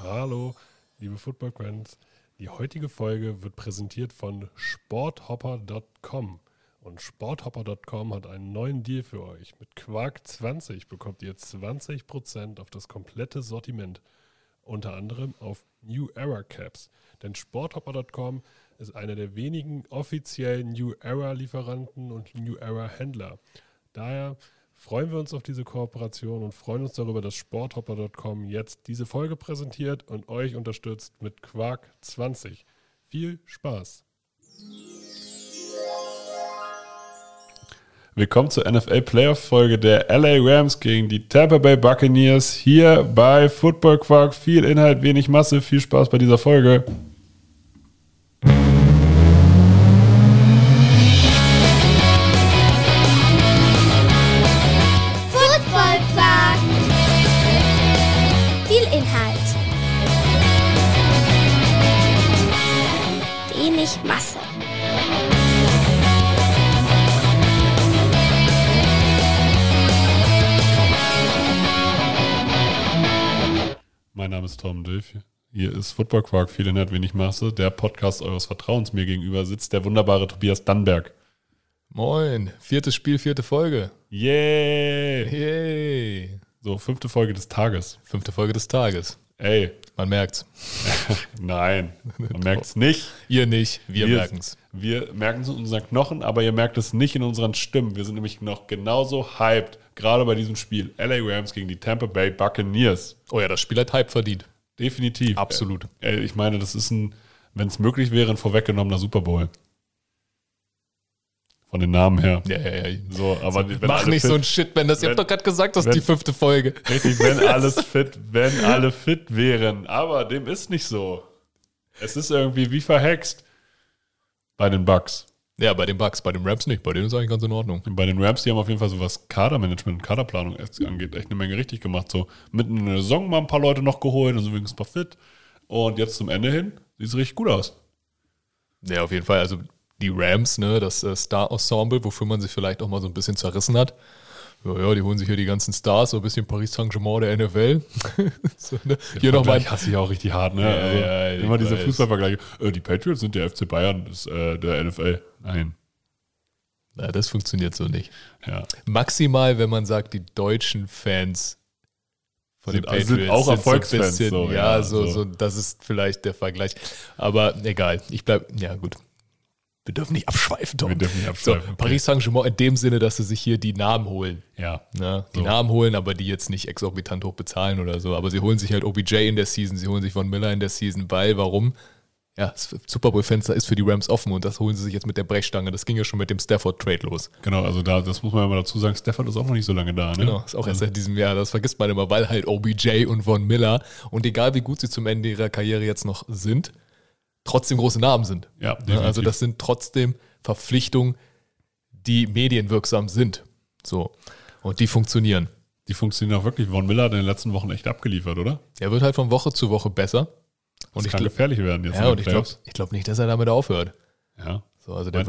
Hallo, liebe Football-Fans. Die heutige Folge wird präsentiert von Sporthopper.com. Und Sporthopper.com hat einen neuen Deal für euch. Mit Quark20 bekommt ihr 20% auf das komplette Sortiment. Unter anderem auf New Era Caps. Denn Sporthopper.com ist einer der wenigen offiziellen New Era Lieferanten und New Era Händler. Daher freuen wir uns auf diese Kooperation und freuen uns darüber, dass Sporthopper.com jetzt diese Folge präsentiert und euch unterstützt mit Quark20. Viel Spaß! Willkommen zur NFL-Playoff-Folge der LA Rams gegen die Tampa Bay Buccaneers hier bei Football Quark. Viel Inhalt, wenig Masse. Viel Spaß bei dieser Folge. Football Quark. Viel Inhalt. Wenig Masse. Mein Name ist Tom Dilf. Hier ist Football Quark, viel Inhalt, wenig Masse. Der Podcast eures Vertrauens. Mir gegenüber sitzt der wunderbare Tobias Dannberg. Moin, 4. Spiel, 4. Folge. Yay! Yay. So, 5. Folge des Tages. 5. Folge des Tages. Ey. Man merkt's. Nein, man merkt's nicht. Ihr nicht, wir merken's. Wir merken es in unseren Knochen, aber ihr merkt es nicht in unseren Stimmen. Wir sind nämlich noch genauso hyped, gerade bei diesem Spiel. LA Rams gegen die Tampa Bay Buccaneers. Oh ja, das Spiel hat Hype verdient. Definitiv. Absolut. Ich meine, das ist wenn es möglich wäre, ein vorweggenommener Super Bowl. Von den Namen her. Ja. So, aber Mach nicht so ein Shit, ihr habt doch gerade gesagt, das ist die 5. Folge. Richtig, wenn alle fit wären. Aber dem ist nicht so. Es ist irgendwie wie verhext. Bei den Bucks. Ja, bei den Bucks, bei den Rams nicht. Bei denen ist eigentlich ganz in Ordnung. Bei den Rams, die haben auf jeden Fall so was Kadermanagement und Kaderplanung angeht, echt eine Menge richtig gemacht. So mitten in der Saison mal ein paar Leute noch geholt, also übrigens ein paar fit. Und jetzt zum Ende hin sieht es richtig gut aus. Ja, auf jeden Fall. Also die Rams, ne, das Star-Ensemble, wofür man sich vielleicht auch mal so ein bisschen zerrissen hat. Ja, die holen sich hier die ganzen Stars, so ein bisschen Paris Saint-Germain der NFL. So, ne? Hier nochmal. Ich hasse ich auch richtig hart, ne? Ja, immer diese Fußballvergleiche. Die Patriots sind der FC Bayern der NFL. Nein. Ja, das funktioniert so nicht. Ja. Maximal, wenn man sagt, die deutschen Fans von den Patriots sind auch Erfolgsfans. So so, das ist vielleicht der Vergleich. Aber egal, gut. Wir dürfen nicht abschweifen, Tom. So, okay. Paris Saint-Germain in dem Sinne, dass sie sich hier die Namen holen. Ja. Die Namen holen, aber die jetzt nicht exorbitant hoch bezahlen oder so. Aber sie holen sich halt OBJ in der Season, sie holen sich Von Miller in der Season, warum? Ja, das Super Bowl-Fenster ist für die Rams offen und das holen sie sich jetzt mit der Brechstange. Das ging ja schon mit dem Stafford-Trade los. Genau, also das muss man ja mal dazu sagen, Stafford ist auch noch nicht so lange da. Ne? Genau, ist auch erst seit diesem Jahr. Das vergisst man immer, weil halt OBJ und Von Miller und egal wie gut sie zum Ende ihrer Karriere jetzt noch sind, trotzdem große Namen sind. Ja, definitiv. Also das sind trotzdem Verpflichtungen, die medienwirksam sind. So. Und die funktionieren. Die funktionieren auch wirklich. Von Miller hat in den letzten Wochen echt abgeliefert, oder? Er wird halt von Woche zu Woche besser. Und das kann gefährlich werden jetzt. Ja, und ich glaube nicht, dass er damit aufhört. Ja. So, also der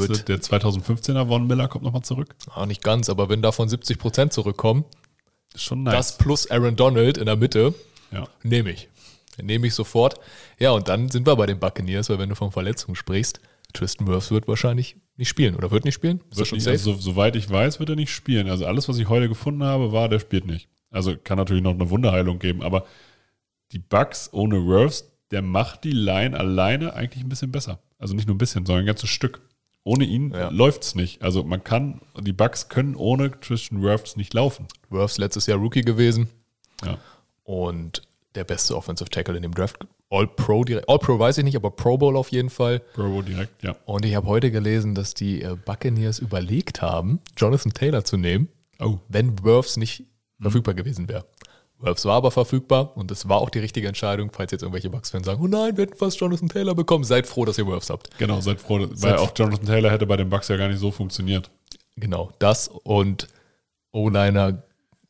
2015er Von Miller kommt nochmal zurück? Auch nicht ganz, aber wenn davon 70% zurückkommen, ist schon nice. Das plus Aaron Donald in der Mitte, nehme ich. Nehme ich sofort. Ja, und dann sind wir bei den Buccaneers, weil wenn du von Verletzungen sprichst, Tristan Wirfs wird wahrscheinlich nicht spielen oder wird nicht spielen? Soweit ich weiß, wird er nicht spielen. Also alles, was ich heute gefunden habe, der spielt nicht. Also kann natürlich noch eine Wunderheilung geben, aber die Bucks ohne Wirfs, der macht die Line alleine eigentlich ein bisschen besser. Also nicht nur ein bisschen, sondern ein ganzes Stück. Ohne ihn läuft's nicht. Also die Bucks können ohne Tristan Wirfs nicht laufen. Wirfs letztes Jahr Rookie gewesen. Ja. Und der beste Offensive Tackle in dem Draft. All-Pro direkt. All-Pro weiß ich nicht, aber Pro Bowl auf jeden Fall. Pro Bowl direkt, ja. Und ich habe heute gelesen, dass die Buccaneers überlegt haben, Jonathan Taylor zu nehmen, wenn Wirfs nicht verfügbar gewesen wäre. Wirfs war aber verfügbar und es war auch die richtige Entscheidung, falls jetzt irgendwelche Bucks-Fans sagen, oh nein, wir hätten fast Jonathan Taylor bekommen. Seid froh, dass ihr Wirfs habt. Genau, seid froh, weil auch Jonathan Taylor hätte bei den Bucks ja gar nicht so funktioniert. Genau, das und O-Liner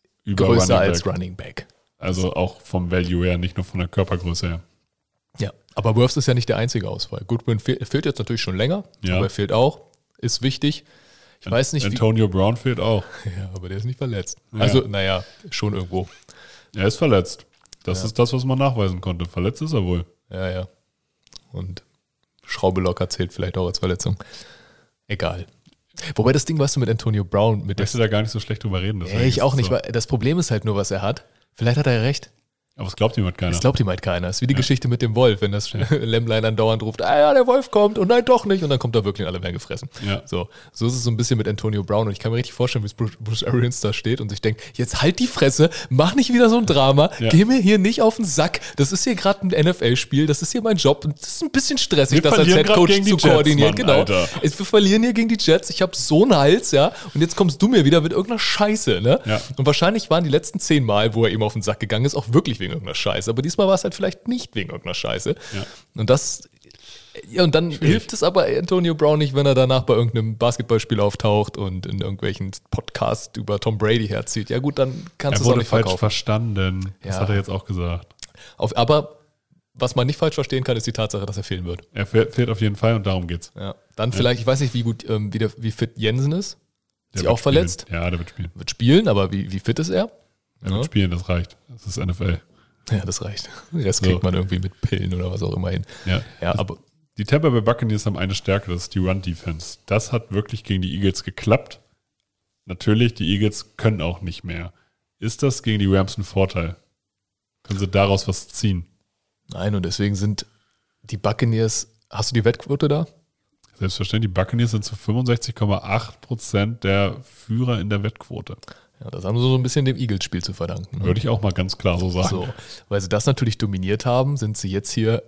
größer als Running Back. Also auch vom Value her, nicht nur von der Körpergröße her. Ja, aber Wirfs ist ja nicht der einzige Ausfall. Goodwin fehlt jetzt natürlich schon länger, aber er fehlt auch, ist wichtig. Ich weiß nicht, Antonio Brown fehlt auch. Ja, aber der ist nicht verletzt. Also, schon irgendwo. Er ist verletzt. Das ist das, was man nachweisen konnte. Verletzt ist er wohl. Ja. Und Schraube locker zählt vielleicht auch als Verletzung. Egal. Wobei das Ding, weißt du, mit Antonio Brown... Ich möchte da gar nicht so schlecht drüber reden. Ich auch nicht, weil das Problem ist halt nur, was er hat. Vielleicht hat er ja recht. Aber es glaubt ihm halt keiner. Es glaubt ihm halt keiner. Es ist wie die Geschichte mit dem Wolf, wenn das Lämmlein andauernd ruft, der Wolf kommt und nein, doch nicht. Und dann kommt er wirklich und alle werden gefressen. Ja. So ist es so ein bisschen mit Antonio Brown. Und ich kann mir richtig vorstellen, wie Bruce Arians da steht und sich denkt, jetzt halt die Fresse, mach nicht wieder so ein Drama, geh mir hier nicht auf den Sack. Das ist hier gerade ein NFL-Spiel, das ist hier mein Job. Und das ist ein bisschen stressig, das als Headcoach zu koordinieren. Mann, genau. Wir verlieren hier gegen die Jets. Ich habe so einen Hals, ja. Und jetzt kommst du mir wieder mit irgendeiner Scheiße, ne? Ja. Und wahrscheinlich waren die letzten 10 Mal, wo er ihm auf den Sack gegangen ist, auch wirklich wegen irgendeiner Scheiße. Aber diesmal war es halt vielleicht nicht wegen irgendeiner Scheiße. Ja. Und dann hilft es aber Antonio Brown nicht, wenn er danach bei irgendeinem Basketballspiel auftaucht und in irgendwelchen Podcasts über Tom Brady herzieht. Ja gut, dann kannst du es auch nicht verkaufen. Er wurde falsch verstanden. Das hat er jetzt auch gesagt. Aber was man nicht falsch verstehen kann, ist die Tatsache, dass er fehlen wird. Er fehlt auf jeden Fall und darum geht's. Ja. Dann vielleicht, ich weiß nicht, wie gut, wie fit Jensen ist. Ist sie auch verletzt? Ja, der wird spielen. Wird spielen, aber wie fit ist er? Er wird spielen, das reicht. Das ist NFL. Ja, das reicht. Den Rest kriegt man irgendwie mit Pillen oder was auch immer hin. Ja, aber die Tampa Bay Buccaneers haben eine Stärke, das ist die Run-Defense. Das hat wirklich gegen die Eagles geklappt. Natürlich, die Eagles können auch nicht mehr. Ist das gegen die Rams ein Vorteil? Können sie daraus was ziehen? Nein, und deswegen sind die Buccaneers, hast du die Wettquote da? Selbstverständlich, die Buccaneers sind zu 65,8% der Führer in der Wettquote. Ja, das haben sie so ein bisschen dem Eagles-Spiel zu verdanken. Ne? Würde ich auch mal ganz klar so sagen. So, weil sie das natürlich dominiert haben, sind sie jetzt hier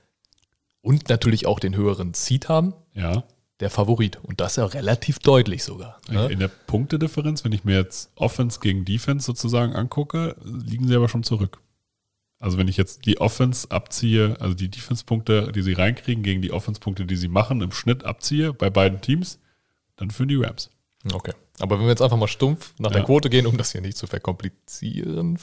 und natürlich auch den höheren Seed haben, der Favorit. Und das ja relativ deutlich sogar. Ne? In der Punktedifferenz, wenn ich mir jetzt Offense gegen Defense sozusagen angucke, liegen sie aber schon zurück. Also wenn ich jetzt die Offense abziehe, also die Defense-Punkte, die sie reinkriegen, gegen die Offense-Punkte, die sie machen, im Schnitt abziehe bei beiden Teams, dann führen die Rams. Okay. Aber wenn wir jetzt einfach mal stumpf nach der Quote gehen, um das hier nicht zu verkomplizierter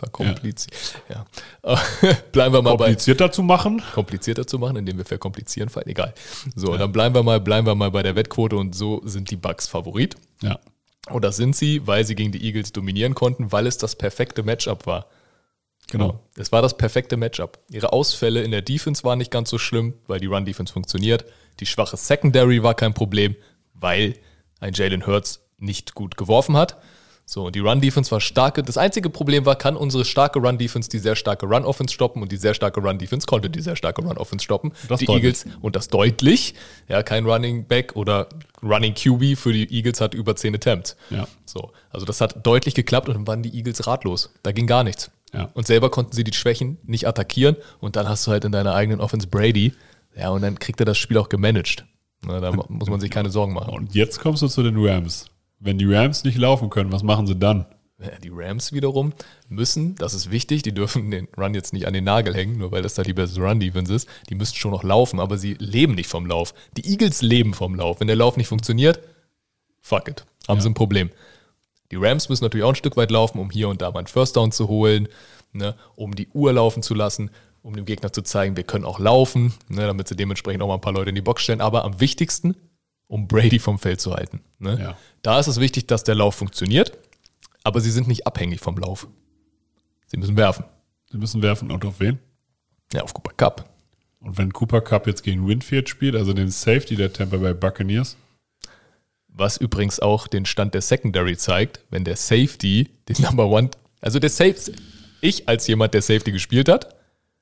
bleiben wir mal komplizierter zu machen, indem wir verkomplizieren fallen. Egal. So, dann bleiben wir mal bei der Wettquote und so sind die Bucks Favorit. Ja. Und das sind sie, weil sie gegen die Eagles dominieren konnten, weil es das perfekte Matchup war. Genau. Es war das perfekte Matchup. Ihre Ausfälle in der Defense waren nicht ganz so schlimm, weil die Run-Defense funktioniert. Die schwache Secondary war kein Problem, weil ein Jalen Hurts nicht gut geworfen hat. So, und die Run-Defense war stark. Das einzige Problem war, kann unsere starke Run-Defense die sehr starke Run-Offense stoppen? Und die sehr starke Run-Defense konnte die sehr starke Run-Offense stoppen. Die Eagles, und das deutlich. Ja, kein Running Back oder Running QB für die Eagles hat über 10 Attempts. Ja. So, also das hat deutlich geklappt und dann waren die Eagles ratlos. Da ging gar nichts. Ja. Und selber konnten sie die Schwächen nicht attackieren. Und dann hast du halt in deiner eigenen Offense Brady. Ja, und dann kriegt er das Spiel auch gemanagt. Na, da muss man sich keine Sorgen machen. Und jetzt kommst du zu den Rams. Wenn die Rams nicht laufen können, was machen sie dann? Ja, die Rams wiederum müssen, das ist wichtig, die dürfen den Run jetzt nicht an den Nagel hängen, nur weil das da die beste Run-Defense ist. Die müssen schon noch laufen, aber sie leben nicht vom Lauf. Die Eagles leben vom Lauf. Wenn der Lauf nicht funktioniert, fuck it, haben sie ein Problem. Die Rams müssen natürlich auch ein Stück weit laufen, um hier und da mal einen First Down zu holen, ne, um die Uhr laufen zu lassen, um dem Gegner zu zeigen, wir können auch laufen, ne, damit sie dementsprechend auch mal ein paar Leute in die Box stellen. Aber am wichtigsten, um Brady vom Feld zu halten. Ne? Ja. Da ist es wichtig, dass der Lauf funktioniert, aber sie sind nicht abhängig vom Lauf. Sie müssen werfen. Sie müssen werfen und auf wen? Ja, auf Cooper Kupp. Und wenn Cooper Kupp jetzt gegen Winfield spielt, also den Safety der Tampa Bay Buccaneers? Was übrigens auch den Stand der Secondary zeigt, wenn der Safety den Number One, also der Safety, ich als jemand, der Safety gespielt hat,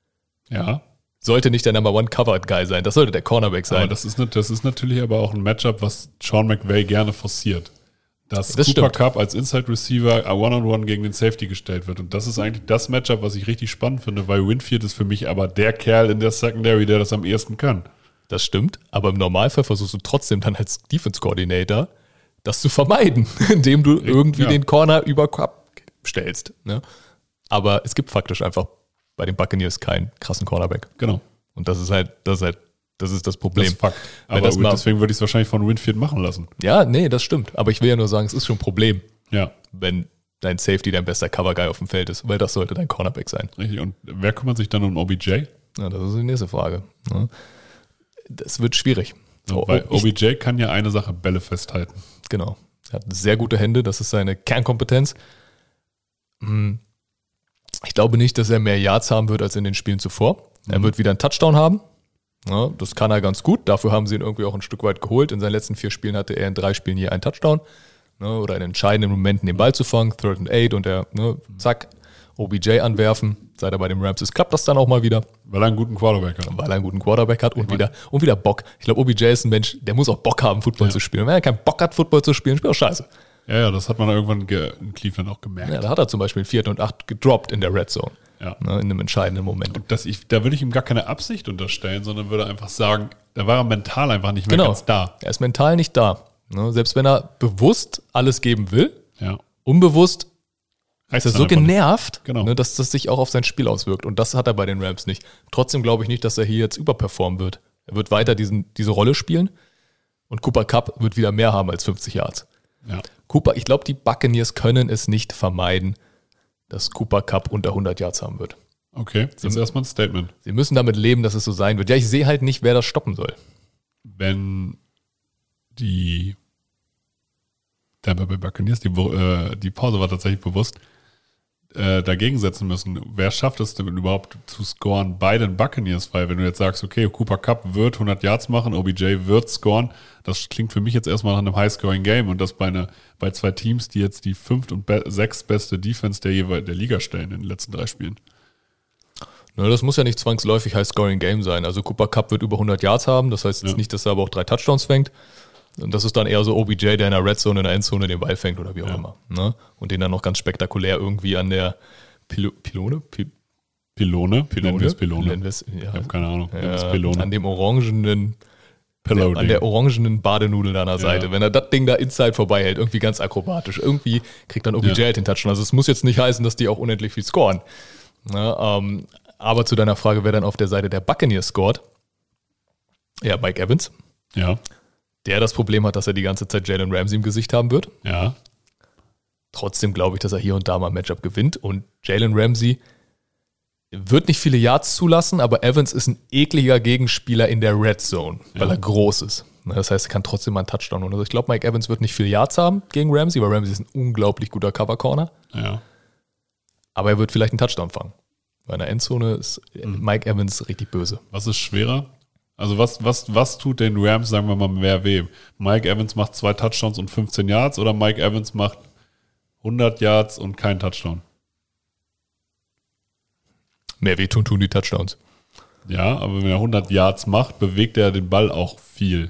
sollte nicht der Number One Covered Guy sein. Das sollte der Cornerback sein. Aber das ist natürlich aber auch ein Matchup, was Sean McVay gerne forciert. Dass das Cooper stimmt. Kupp als Inside Receiver One-on-One gegen den Safety gestellt wird. Und das ist eigentlich das Matchup, was ich richtig spannend finde, weil Winfield ist für mich aber der Kerl in der Secondary, der das am ehesten kann. Das stimmt, aber im Normalfall versuchst du trotzdem dann als Defense Coordinator das zu vermeiden, indem du irgendwie den Corner über Kupp stellst. Ne? Aber es gibt faktisch einfach bei den Buccaneers keinen krassen Cornerback. Genau. Und das ist das Problem. Das ist Fakt. Aber deswegen würde ich es wahrscheinlich von Winfield machen lassen. Ja, nee, das stimmt. Aber ich will ja nur sagen, es ist schon ein Problem, Ja. wenn dein Safety dein bester Cover-Guy auf dem Feld ist, weil das sollte dein Cornerback sein. Richtig. Und wer kümmert sich dann um OBJ? Ja, das ist die nächste Frage. Ne? Das wird schwierig. Weil OBJ kann ja eine Sache, Bälle festhalten. Genau. Er hat sehr gute Hände, das ist seine Kernkompetenz. Ich Ich glaube nicht, dass er mehr Yards haben wird als in den Spielen zuvor. Er wird wieder einen Touchdown haben. Ja, das kann er ganz gut. Dafür haben sie ihn irgendwie auch ein Stück weit geholt. In seinen letzten 4 Spielen hatte er in 3 Spielen je einen Touchdown. Oder in entscheidenden Momenten den Ball zu fangen, 3rd and 8 und er, zack, OBJ anwerfen. Seit er bei den Rams ist, klappt das dann auch mal wieder. Weil er einen guten Quarterback hat. Und wieder Bock. Ich glaube, OBJ ist ein Mensch, der muss auch Bock haben, Football zu spielen. Und wenn er keinen Bock hat, Football zu spielen, spielt auch scheiße. Ja, das hat man irgendwann in Cleveland auch gemerkt. Ja, da hat er zum Beispiel 4. und 8 gedroppt in der Red Zone. Ja. In einem entscheidenden Moment. Und da würde ich ihm gar keine Absicht unterstellen, sondern würde einfach sagen, da war er mental einfach nicht mehr ganz da. Er ist mental nicht da. Selbst wenn er bewusst alles geben will, Ja. unbewusst ist er so genervt, Genau. dass das sich auch auf sein Spiel auswirkt. Und das hat er bei den Rams nicht. Trotzdem glaube ich nicht, dass er hier jetzt überperformen wird. Er wird weiter diese Rolle spielen und Cooper Kupp wird wieder mehr haben als 50 Yards. Ja. Ich glaube, die Buccaneers können es nicht vermeiden, dass Cooper Kupp unter 100 Yards haben wird. Okay, das ist erstmal ein Statement. Sie müssen damit leben, dass es so sein wird. Ja, ich sehe halt nicht, wer das stoppen soll. Wenn die Tampa Bay Buccaneers, die Pause war tatsächlich bewusst, dagegen setzen müssen. Wer schafft es denn überhaupt zu scoren bei den Buccaneers? Weil wenn du jetzt sagst, okay, Cooper Kupp wird 100 Yards machen, OBJ wird scoren, das klingt für mich jetzt erstmal nach einem High-Scoring-Game und das bei 2 Teams, die jetzt die 5. und 6. beste Defense der Liga stellen in den letzten 3 Spielen. Das muss ja nicht zwangsläufig High-Scoring-Game sein. Also Cooper Kupp wird über 100 Yards haben, das heißt jetzt nicht, dass er aber auch 3 Touchdowns fängt. Und das ist dann eher so OBJ, der in der Red Zone, in der Endzone den Ball fängt oder wie auch immer. Ne? Und den dann noch ganz spektakulär irgendwie an der Pylone? Nennen wir es Pylone. Ich habe keine Ahnung. An dem orangenen an der orangenen Badenudel an der Seite. Wenn er das Ding da inside vorbei hält, irgendwie ganz akrobatisch. Irgendwie kriegt dann OBJ halt den Touchdown. Also es muss jetzt nicht heißen, dass die auch unendlich viel scoren. Aber zu deiner Frage, wer dann auf der Seite der Buccaneers scored? Ja, Mike Evans. Ja. Der das Problem hat, dass er die ganze Zeit Jalen Ramsey im Gesicht haben wird. Ja. Trotzdem glaube ich, dass er hier und da mal ein Matchup gewinnt. Und Jalen Ramsey wird nicht viele Yards zulassen, aber Evans ist ein ekliger Gegenspieler in der Red Zone, weil er groß ist. Das heißt, er kann trotzdem mal einen Touchdown holen. Also ich glaube, Mike Evans wird nicht viele Yards haben gegen Ramsey, weil Ramsey ist ein unglaublich guter Cover-Corner. Ja. Aber er wird vielleicht einen Touchdown fangen. Weil in der Endzone ist Mike Evans richtig böse. Was ist schwerer? Also was tut den Rams, sagen wir mal, mehr weh? Mike Evans macht 2 Touchdowns und 15 Yards oder Mike Evans macht 100 Yards und keinen Touchdown? Mehr weh tun die Touchdowns. Ja, aber wenn er 100 Yards macht, bewegt er den Ball auch viel.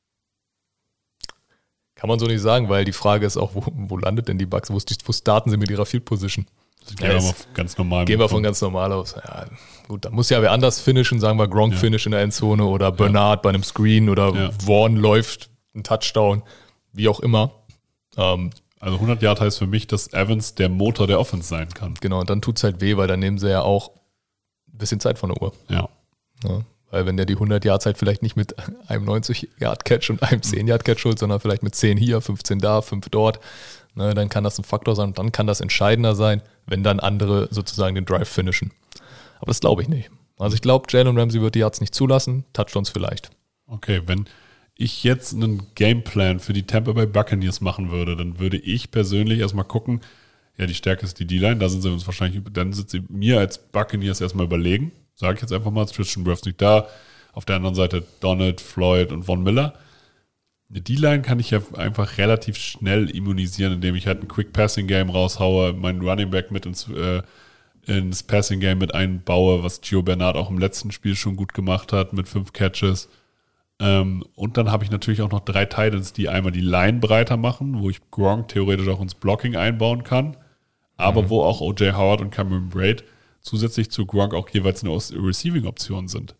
Kann man so nicht sagen, weil die Frage ist auch, wo landet denn die Bucks? Wo starten sie mit ihrer Field Position? Gehen wir mal ganz normal. Gehen wir von ganz normal aus. Ja, gut, da muss ja wer anders finishen, sagen wir Gronk finish in der Endzone oder Bernard bei einem Screen oder Vaughn läuft ein Touchdown, wie auch immer. Also 100 Yard heißt für mich, dass Evans der Motor der Offense sein kann. Genau, und dann tut es halt weh, weil dann nehmen sie ja auch ein bisschen Zeit von der Uhr. Ja. Weil wenn der die 100 Yard Zeit vielleicht nicht mit einem 90 Yard Catch und einem 10 Yard Catch holt, sondern vielleicht mit 10 hier, 15 da, 5 dort, dann kann das ein Faktor sein und dann kann das entscheidender sein, wenn dann andere sozusagen den Drive finishen. Aber das glaube ich nicht. Also ich glaube, Jalen Ramsey wird die Yards nicht zulassen, Touchdowns vielleicht. Okay, wenn ich jetzt einen Gameplan für die Tampa Bay Buccaneers machen würde, dann würde ich persönlich erstmal gucken, ja, die Stärke ist die D-Line, da sind sie uns wahrscheinlich, dann sind sie mir als Buccaneers erstmal überlegen, sage ich jetzt einfach mal, Christian Wirfs nicht da, auf der anderen Seite Donald, Floyd und Von Miller. Eine D-Line kann ich ja einfach relativ schnell immunisieren, indem ich halt ein Quick-Passing-Game raushaue, meinen Running Back mit ins Passing-Game mit einbaue, was Gio Bernard auch im letzten Spiel schon gut gemacht hat, mit 5 Catches. Und dann habe ich natürlich auch noch 3 Titans, die einmal die Line breiter machen, wo ich Gronk theoretisch auch ins Blocking einbauen kann, aber wo auch O.J. Howard und Cameron Braid zusätzlich zu Gronk auch jeweils eine Receiving-Option sind.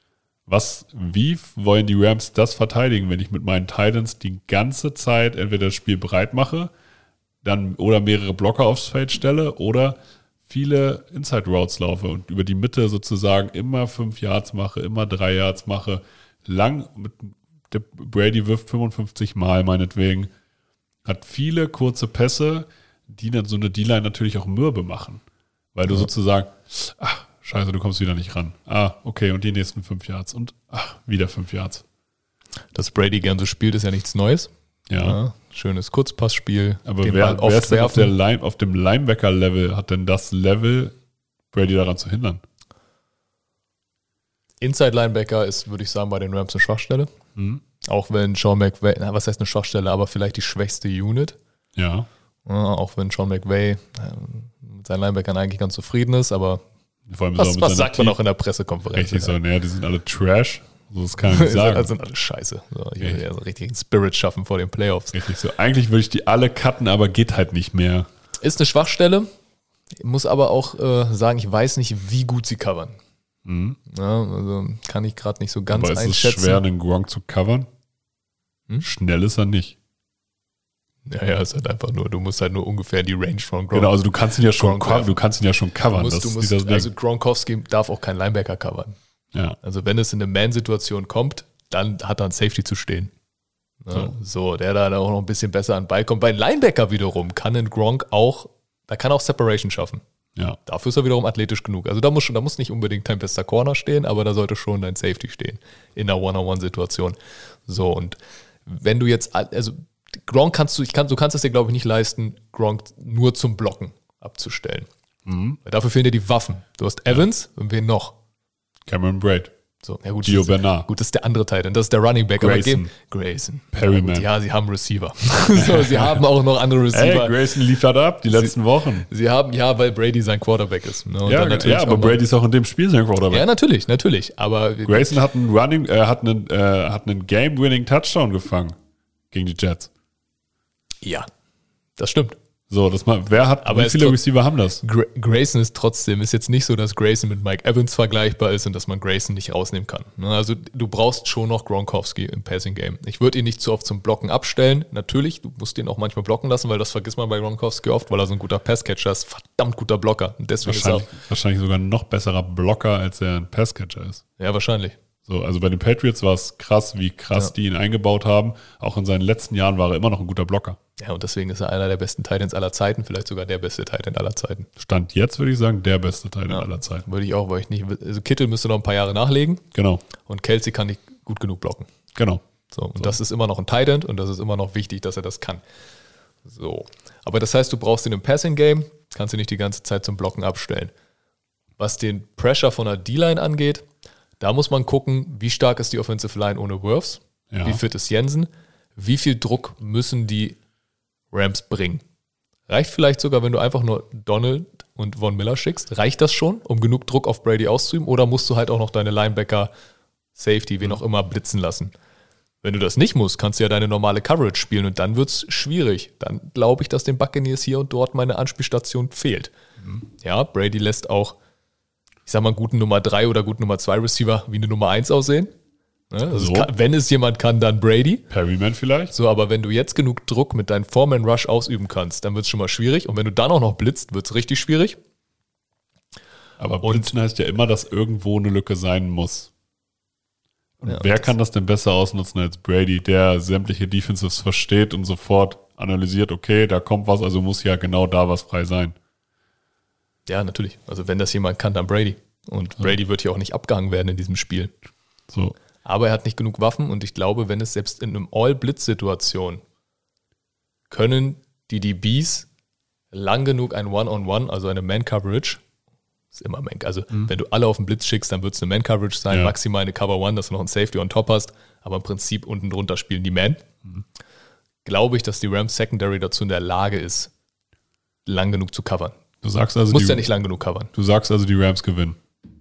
Wie wollen die Rams das verteidigen, wenn ich mit meinen Titans die ganze Zeit entweder das Spiel breit mache, dann oder mehrere Blocker aufs Feld stelle oder viele Inside Routes laufe und über die Mitte sozusagen immer 5 Yards mache, immer 3 Yards mache, lang mit der Brady wirft 55 Mal meinetwegen, hat viele kurze Pässe, die dann so eine D-Line natürlich auch mürbe machen, weil du sozusagen, scheiße, du kommst wieder nicht ran. Okay, und die nächsten 5 Yards und wieder 5 Yards. Dass Brady gern so spielt, ist ja nichts Neues. Ja. Schönes Kurzpassspiel. Aber wer ist denn auf dem Linebacker-Level, hat denn das Level Brady daran zu hindern? Inside-Linebacker ist, würde ich sagen, bei den Rams eine Schwachstelle. Auch wenn Sean McVay, was heißt eine Schwachstelle, aber vielleicht die schwächste Unit. Ja. Auch wenn Sean McVay mit seinen Linebackern eigentlich ganz zufrieden ist, aber Vor allem was sagt man auch in der Pressekonferenz? Richtig so, naja, die sind alle Trash. So, das kann ich nicht sagen. sind alle scheiße. So, ich will ja so richtig einen Spirit schaffen vor den Playoffs. Richtig so. Eigentlich würde ich die alle cutten, aber geht halt nicht mehr. Ist eine Schwachstelle. Ich muss aber auch sagen, ich weiß nicht, wie gut sie covern. Ja, also kann ich gerade nicht so ganz aber ist einschätzen. es schwer, den Gronk zu covern? Schnell ist er nicht. Ja, ist halt einfach nur, du musst halt nur ungefähr die Range von Gronk. Genau, also du kannst ihn ja schon covern. Also Gronkowski darf auch kein Linebacker covern. Ja. Also wenn es in eine Man-Situation kommt, dann hat er ein Safety zu stehen. Ja, so, der da auch noch ein bisschen besser an den Ball kommt. Bei Linebacker wiederum kann ein Gronk auch Separation schaffen. Ja. Dafür ist er wiederum athletisch genug. Also da muss nicht unbedingt dein bester Corner stehen, aber da sollte schon dein Safety stehen in einer One-on-One-Situation. So, und wenn du jetzt, also Gronk du kannst es dir, glaube ich, nicht leisten, Gronk nur zum Blocken abzustellen. Weil dafür fehlen dir die Waffen. Du hast Evans und wen noch? Cameron Braid. So, ja gut, Gio Bernard. Gut, das ist der andere Teil, das ist der Running Back. Grayson. Perryman. Ja, sie haben Receiver. So, sie haben auch noch andere Receiver. Ey, Grayson liefert ab die letzten Wochen. Sie haben, weil Brady sein Quarterback ist. Ne? Und Ja, dann natürlich aber Brady ist auch in dem Spiel sein Quarterback. Ja, natürlich. Aber Grayson hat einen Game-Winning-Touchdown gefangen gegen die Jets. ja, das stimmt. So, wie viele Receiver haben das? Grayson ist jetzt nicht so, dass Grayson mit Mike Evans vergleichbar ist und dass man Grayson nicht rausnehmen kann. Also du brauchst schon noch Gronkowski im Passing-Game. Ich würde ihn nicht zu oft zum Blocken abstellen. Natürlich, du musst ihn auch manchmal blocken lassen, weil das vergisst man bei Gronkowski oft, weil er so ein guter Passcatcher ist. Verdammt guter Blocker. Und deswegen Wahrscheinlich sogar ein noch besserer Blocker, als er ein Passcatcher ist. Ja, wahrscheinlich. So, also bei den Patriots war es krass, wie krass die ihn eingebaut haben. Auch in seinen letzten Jahren war er immer noch ein guter Blocker. Ja, und deswegen ist er einer der besten Titans aller Zeiten, vielleicht sogar der beste Titan aller Zeiten. Stand jetzt, würde ich sagen, der beste Titan aller Zeiten. Würde ich auch, weil ich nicht. Also Kittel müsste noch ein paar Jahre nachlegen. Genau. Und Kelsey kann nicht gut genug blocken. Genau. Und das ist immer noch ein Titan und das ist immer noch wichtig, dass er das kann. So. Aber das heißt, du brauchst ihn im Passing-Game, kannst du nicht die ganze Zeit zum Blocken abstellen. Was den Pressure von der D-Line angeht, da muss man gucken, wie stark ist die Offensive Line ohne Wirfs, wie fit ist Jensen, wie viel Druck müssen die Rams bringen. Reicht vielleicht sogar, wenn du einfach nur Donald und Von Miller schickst, reicht das schon, um genug Druck auf Brady auszuüben, oder musst du halt auch noch deine Linebacker, Safety, wen auch immer, blitzen lassen? Wenn du das nicht musst, kannst du ja deine normale Coverage spielen und dann wird es schwierig. Dann glaube ich, dass den Buccaneers hier und dort meine Anspielstation fehlt. Ja, Brady lässt auch, ich sag mal, einen guten Nummer 3 oder guten Nummer 2 Receiver wie eine Nummer 1 aussehen. Ja, also wenn es jemand kann, dann Brady. Perryman vielleicht. So, aber wenn du jetzt genug Druck mit deinem Foreman-Rush ausüben kannst, dann wird es schon mal schwierig. Und wenn du dann auch noch blitzt, wird es richtig schwierig. Aber blitzen heißt ja immer, dass irgendwo eine Lücke sein muss. Und wer kann das denn besser ausnutzen als Brady, der sämtliche Defensives versteht und sofort analysiert, okay, da kommt was, also muss ja genau da was frei sein. Ja, natürlich. Also wenn das jemand kann, dann Brady. Und Brady wird hier auch nicht abgehangen werden in diesem Spiel. So. Aber er hat nicht genug Waffen und ich glaube, wenn es selbst in einem All-Blitz-Situation können die DBs lang genug ein One-on-One, also eine Man-Coverage, ist immer Man, also wenn du alle auf den Blitz schickst, dann wird es eine Man-Coverage sein, maximal eine Cover-One, dass du noch ein Safety on top hast, aber im Prinzip unten drunter spielen die Man. Glaube ich, dass die Rams Secondary dazu in der Lage ist, lang genug zu covern. Du sagst also, musst ja nicht lang genug covern. Du sagst also, die Rams gewinnen.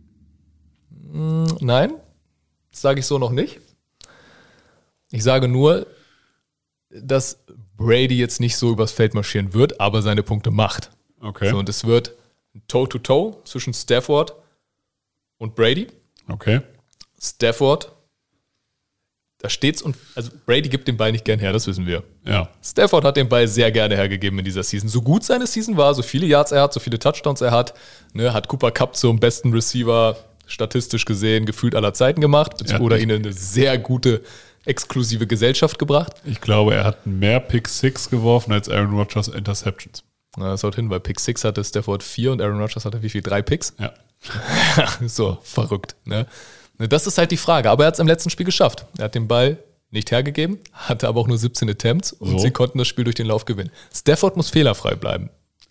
Nein, das sage ich so noch nicht. Ich sage nur, dass Brady jetzt nicht so übers Feld marschieren wird, aber seine Punkte macht. Okay. So, und es wird ein Toe-to-Toe zwischen Stafford und Brady. Okay. Stafford, da steht's, und also Brady gibt den Ball nicht gern her, das wissen wir. Ja. Stafford hat den Ball sehr gerne hergegeben in dieser Season. So gut seine Season war, so viele Yards er hat, so viele Touchdowns er hat, ne, hat Cooper Kupp zum besten Receiver statistisch gesehen gefühlt aller Zeiten gemacht oder ihn in eine sehr gute exklusive Gesellschaft gebracht. Ich glaube, er hat mehr Pick 6 geworfen als Aaron Rodgers Interceptions. Na, das haut hin, weil Pick 6 hatte Stafford 4 und Aaron Rodgers hatte wie viel? 3 Picks? Ja. So, verrückt. Ne? Das ist halt die Frage. Aber er hat es im letzten Spiel geschafft. Er hat den Ball nicht hergegeben, hatte aber auch nur 17 Attempts und sie konnten das Spiel durch den Lauf gewinnen. Stafford muss fehlerfrei bleiben.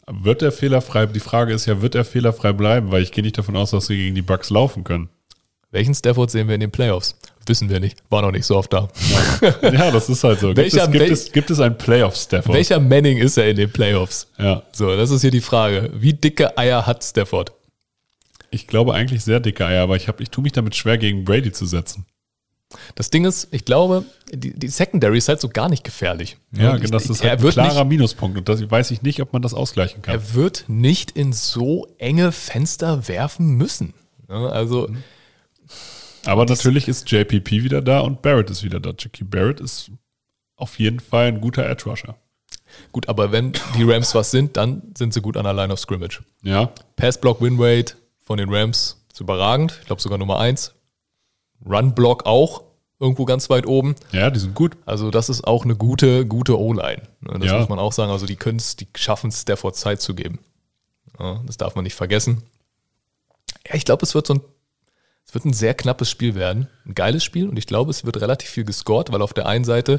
Wird er fehlerfrei? Die Frage ist ja, wird er fehlerfrei bleiben? Weil ich gehe nicht davon aus, dass sie gegen die Bucks laufen können. Welchen Stafford sehen wir in den Playoffs? Wissen wir nicht. War noch nicht so oft da. Ja, das ist halt so. Gibt es einen Playoff-Stafford? Welcher Manning ist er in den Playoffs? Ja. So, das ist hier die Frage. Wie dicke Eier hat Stafford? Ich glaube eigentlich sehr dicke Eier, aber ich tue mich damit schwer, gegen Brady zu setzen. Das Ding ist, ich glaube, die Secondary ist halt so gar nicht gefährlich. Ja, das ist halt ein klarer Minuspunkt und das weiß ich nicht, ob man das ausgleichen kann. Er wird nicht in so enge Fenster werfen müssen. Also... Aber natürlich ist JPP wieder da und Barrett ist wieder da. Jackie Barrett ist auf jeden Fall ein guter Edge Rusher. Gut, aber wenn die Rams was sind, dann sind sie gut an der Line of Scrimmage. Ja. Pass-Block-Win-Rate von den Rams ist überragend. Ich glaube sogar Nummer 1. Run-Block auch irgendwo ganz weit oben. Ja, die sind gut. Also das ist auch eine gute O-Line. Das muss man auch sagen. Also die schaffen es, Stafford Zeit zu geben. Ja, das darf man nicht vergessen. Ja, ich glaube, es wird ein sehr knappes Spiel werden. Ein geiles Spiel und ich glaube, es wird relativ viel gescored, weil auf der einen Seite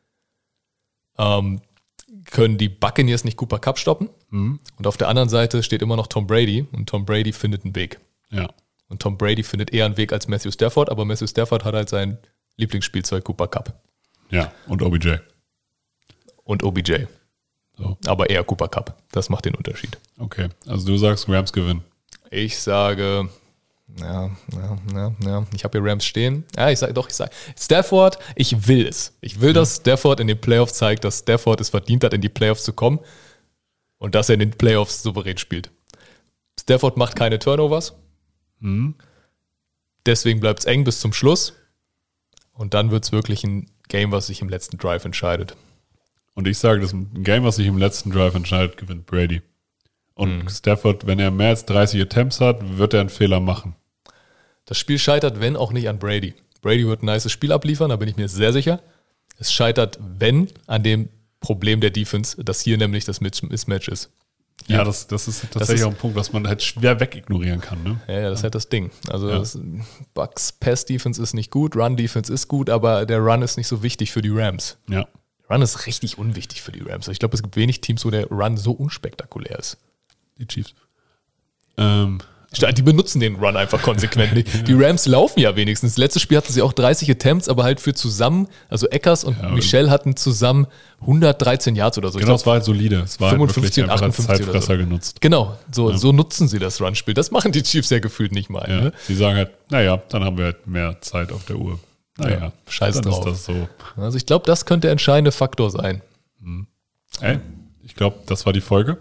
können die Buccaneers nicht Cooper Kupp stoppen und auf der anderen Seite steht immer noch Tom Brady und Tom Brady findet einen Weg. Ja. Und Tom Brady findet eher einen Weg als Matthew Stafford, aber Matthew Stafford hat halt sein Lieblingsspielzeug Cooper Kupp. Ja, und OBJ. Und OBJ. So. Aber eher Cooper Kupp. Das macht den Unterschied. Okay, also du sagst, Rams gewinnen. Ich sage... Ja. Ich habe hier Rams stehen. Ja, ich sage Stafford, ich will es. Ich will, dass Stafford in den Playoffs zeigt, dass Stafford es verdient hat, in die Playoffs zu kommen und dass er in den Playoffs souverän spielt. Stafford macht keine Turnovers. Deswegen bleibt es eng bis zum Schluss. Und dann wird es wirklich ein Game, was sich im letzten Drive entscheidet. Und ich sage, das ein Game, was sich im letzten Drive entscheidet, gewinnt Brady. Und Stafford, wenn er mehr als 30 Attempts hat, wird er einen Fehler machen. Das Spiel scheitert, wenn auch nicht an Brady. Brady wird ein nices Spiel abliefern, da bin ich mir sehr sicher. Es scheitert, wenn, an dem Problem der Defense, dass hier nämlich das Mismatch ist. Ja, das ist tatsächlich auch ein Punkt, was man halt schwer wegignorieren kann. Ne? Ja, das ist halt das Ding. Also Bucks Pass-Defense ist nicht gut, Run-Defense ist gut, aber der Run ist nicht so wichtig für die Rams. Ja. Run ist richtig unwichtig für die Rams. Ich glaube, es gibt wenig Teams, wo der Run so unspektakulär ist. Die Chiefs. Die benutzen den Run einfach konsequent nicht. Die Rams laufen ja wenigstens. Letztes Spiel hatten sie auch 30 Attempts, aber halt für zusammen, also Eckers und Michel hatten zusammen 113 Yards oder so. Genau, es war halt solide. Es war 55 halt wirklich und 58 als Zeitfresser oder so genutzt. Genau, so nutzen sie das Run-Spiel. Das machen die Chiefs ja gefühlt nicht mal. Ja, ne? die sagen halt, naja, dann haben wir halt mehr Zeit auf der Uhr. Naja, scheiß dann drauf. ist das so. Also ich glaube, das könnte der entscheidende Faktor sein. Ey, ich glaube, das war die Folge.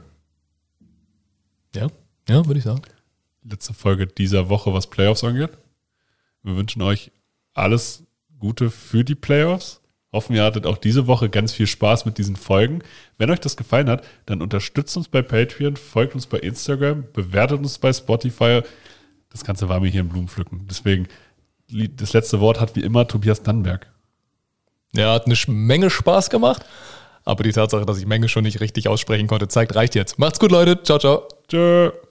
Ja, würde ich sagen. Letzte Folge dieser Woche, was Playoffs angeht. Wir wünschen euch alles Gute für die Playoffs. Hoffen, ihr hattet auch diese Woche ganz viel Spaß mit diesen Folgen. Wenn euch das gefallen hat, dann unterstützt uns bei Patreon, folgt uns bei Instagram, bewertet uns bei Spotify. Das Ganze war mir hier im Blumenpflücken. Deswegen, das letzte Wort hat wie immer Tobias Dannenberg. Ja, hat eine Menge Spaß gemacht. Aber die Tatsache, dass ich Menge schon nicht richtig aussprechen konnte, zeigt, reicht jetzt. Macht's gut, Leute. Ciao, ciao. Tschö.